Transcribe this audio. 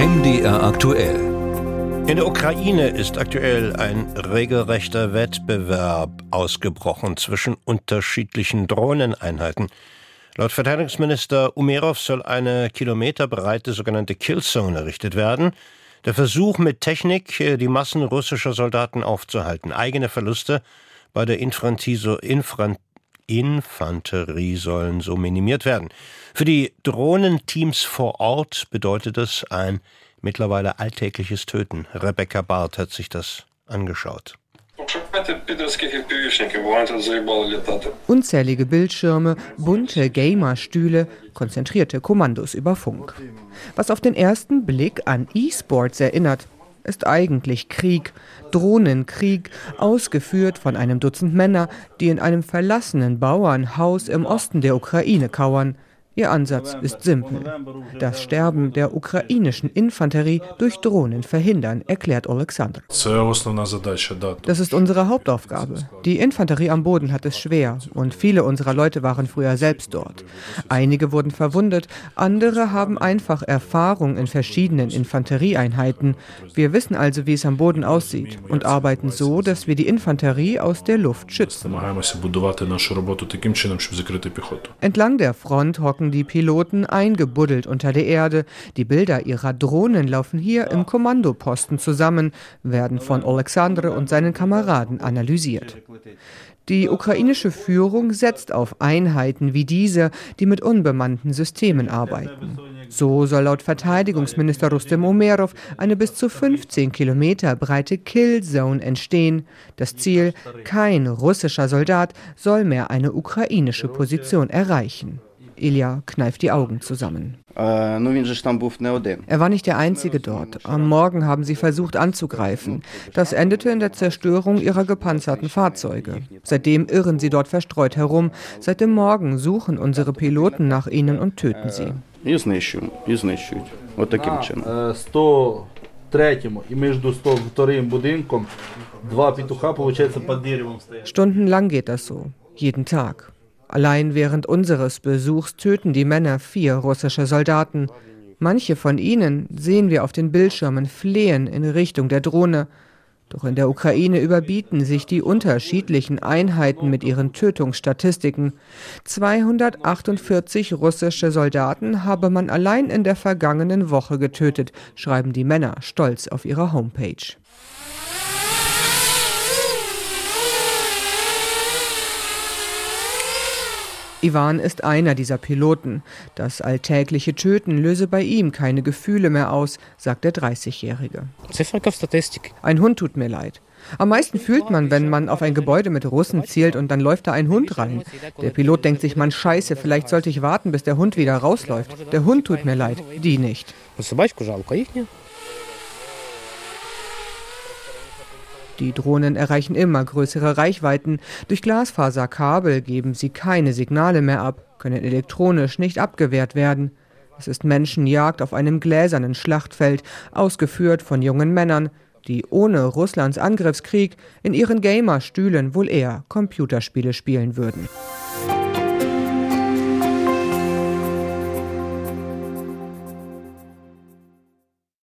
MDR aktuell. In der Ukraine ist aktuell ein regelrechter Wettbewerb ausgebrochen zwischen unterschiedlichen Drohneneinheiten. Laut Verteidigungsminister Umerov soll eine kilometerbreite sogenannte Killzone errichtet werden. Der Versuch mit Technik, die Massen russischer Soldaten aufzuhalten. Eigene Verluste bei der Infanterie sollen so minimiert werden. Für die Drohnenteams vor Ort bedeutet es ein mittlerweile alltägliches Töten. Rebecca Barth hat sich das angeschaut. Unzählige Bildschirme, bunte Gamerstühle, konzentrierte Kommandos über Funk. Was auf den ersten Blick an E-Sports erinnert, ist eigentlich Krieg, Drohnenkrieg, ausgeführt von einem Dutzend Männer, die in einem verlassenen Bauernhaus im Osten der Ukraine kauern. Ihr Ansatz ist simpel: Das Sterben der ukrainischen Infanterie durch Drohnen verhindern, erklärt Oleksandr. Das ist unsere Hauptaufgabe. Die Infanterie am Boden hat es schwer und viele unserer Leute waren früher selbst dort. Einige wurden verwundet, andere haben einfach Erfahrung in verschiedenen Infanterieeinheiten. Wir wissen also, wie es am Boden aussieht und arbeiten so, dass wir die Infanterie aus der Luft schützen. Entlang der Front hocken die Piloten eingebuddelt unter der Erde. Die Bilder ihrer Drohnen laufen hier im Kommandoposten zusammen, werden von Oleksandr und seinen Kameraden analysiert. Die ukrainische Führung setzt auf Einheiten wie diese, die mit unbemannten Systemen arbeiten. So soll laut Verteidigungsminister Rustem Umerov eine bis zu 15 Kilometer breite Killzone entstehen. Das Ziel: kein russischer Soldat soll mehr eine ukrainische Position erreichen. Ilja kneift die Augen zusammen. Er war nicht der Einzige dort. Am Morgen haben sie versucht anzugreifen. Das endete in der Zerstörung ihrer gepanzerten Fahrzeuge. Seitdem irren sie dort verstreut herum. Seit dem Morgen suchen unsere Piloten nach ihnen und töten sie. Stundenlang geht das so. Jeden Tag. Allein während unseres Besuchs töten die Männer 4 russische Soldaten. Manche von ihnen sehen wir auf den Bildschirmen flehen in Richtung der Drohne. Doch in der Ukraine überbieten sich die unterschiedlichen Einheiten mit ihren Tötungsstatistiken. 248 russische Soldaten habe man allein in der vergangenen Woche getötet, schreiben die Männer stolz auf ihrer Homepage. Ivan ist einer dieser Piloten. Das alltägliche Töten löse bei ihm keine Gefühle mehr aus, sagt der 30-Jährige. Ein Hund tut mir leid. Am meisten fühlt man, wenn man auf ein Gebäude mit Russen zielt und dann läuft da ein Hund rein. Der Pilot denkt sich, Mann, scheiße, vielleicht sollte ich warten, bis der Hund wieder rausläuft. Der Hund tut mir leid, die nicht. Die Drohnen erreichen immer größere Reichweiten. Durch Glasfaserkabel geben sie keine Signale mehr ab, können elektronisch nicht abgewehrt werden. Es ist Menschenjagd auf einem gläsernen Schlachtfeld, ausgeführt von jungen Männern, die ohne Russlands Angriffskrieg in ihren Gamerstühlen wohl eher Computerspiele spielen würden.